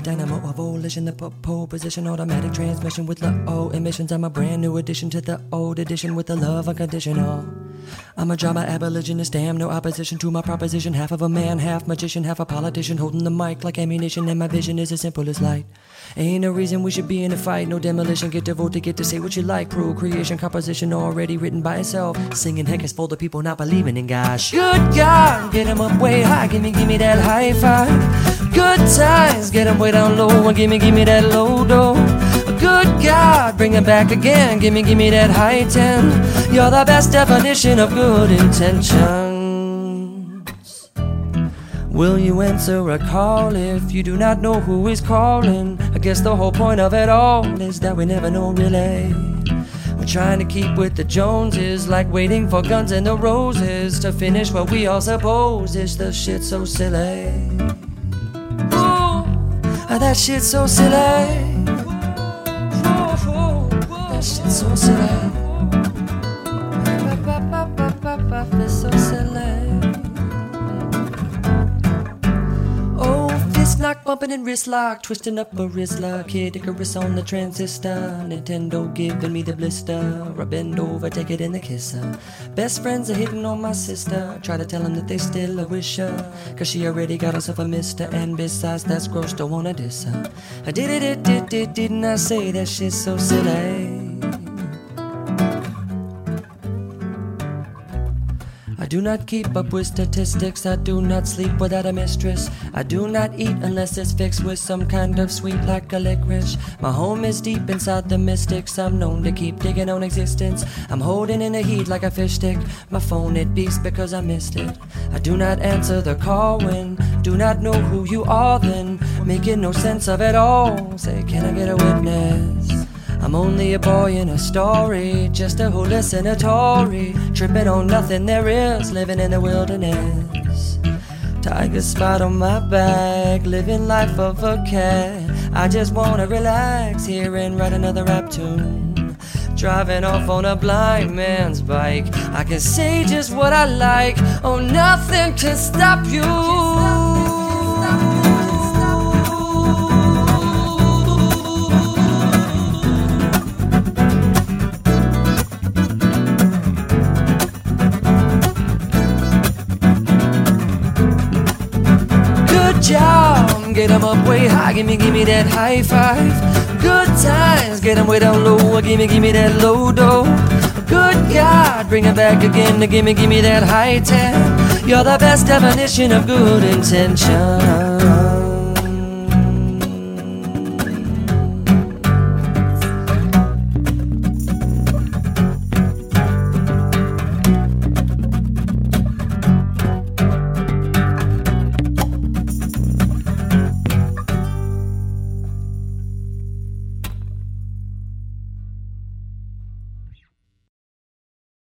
dynamo of volition, the pole position, automatic transmission with low emissions. I'm a brand new addition to the old edition with the love unconditional. I'm a drama abolitionist, damn no opposition to my proposition. Half of a man, half magician, half a politician, holding the mic like ammunition, and my vision is as simple as light. Ain't no reason we should be in a fight, no demolition. Get to vote to get to say what you like. Procreation, composition already written by itself. Singing heck is for the people not believing in God. Good God, get 'em up way high, give me that high five. Good times, get 'em way down low, and give me that low dough. Good God, bring 'em back again, give me that high 10. You're the best definition of good intentions. Will you answer a call if you do not know who is calling? I guess the whole point of it all is that we never know really. We're trying to keep with the Joneses, like waiting for Guns N' Roses to finish what we all suppose is the shit so silly. Ooh, that shit's so silly. That shit's so silly. It's so silly. Oh, fist knock, bumping and wrist lock, twisting up a wrist lock. Kid Icarus on the transistor, Nintendo giving me the blister. I bend over, take it in the kisser. Best friends are hitting on my sister. Try to tell them that they still a wish her, cause she already got herself a mister. And besides, that's gross, don't wanna diss her. I didn't I say that shit's so silly? I do not keep up with statistics, I do not sleep without a mistress. I do not eat unless it's fixed with some kind of sweet like a licorice. My home is deep inside the mystics, I'm known to keep digging on existence. I'm holding in the heat like a fish stick, my phone it beeps because I missed it. I do not answer the call when do not know who you are then, making no sense of it all. Say, can I get a witness? I'm only a boy in a story, just a hallucinatory, tripping on nothing there is, living in the wilderness. Tiger spot on my back, living life of a cat. I just wanna relax here and write another rap tune. Driving off on a blind man's bike, I can say just what I like, oh nothing can stop you. Job, get 'em up way high, give me that high five. Good times, get 'em way down low, give me that low dough. Good God, bring 'em back again, give me that high 10. You're the best definition of good intention.